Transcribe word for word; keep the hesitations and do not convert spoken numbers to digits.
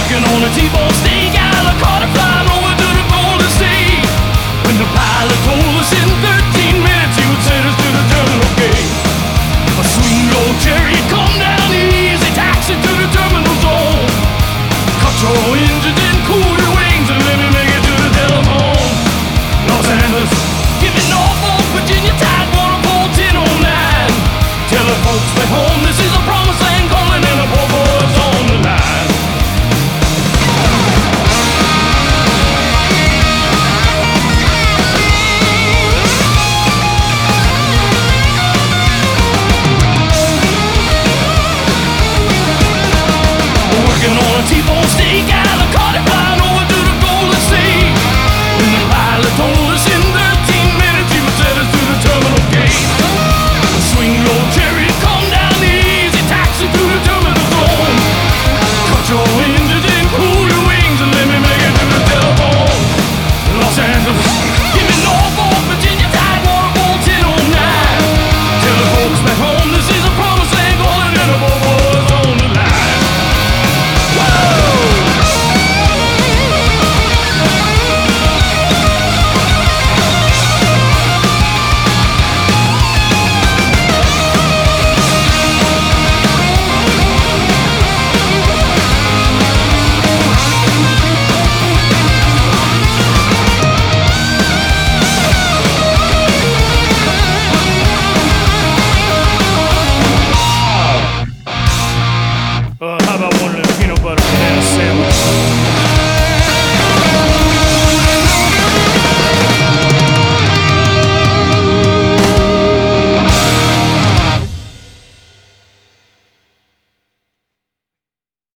Working on a T-bone steak, I caught it flying over to the Golden State. When the pilot told us in thirteen minutes he would send us to the terminal gate. A sweet old chariot come down the easy taxi to the terminal zone. Cut your engines and cool your wings and let me make it to the telephone. Los Angeles, give me Norfolk, Virginia, Tidewater, fourteen oh nine. Tell the folks back home this is a promised land calling and the poor boys on the line. Working on a T-bone steak, I caught it flying over to the Golden State. When the pilot told us in thirteen minutes he would send us to the terminal gate. A swing low chariot come down the easy taxi to the terminal zone. Cut your engines and cool your wings and let me make it to the telephone. Los Angeles, give me Norfolk, Virginia, Tidewater, fourteen oh nine. Tell the folks back home this is a promised land calling and the poor boys on the line. Uh, how about one of them peanut butter banana sandwiches?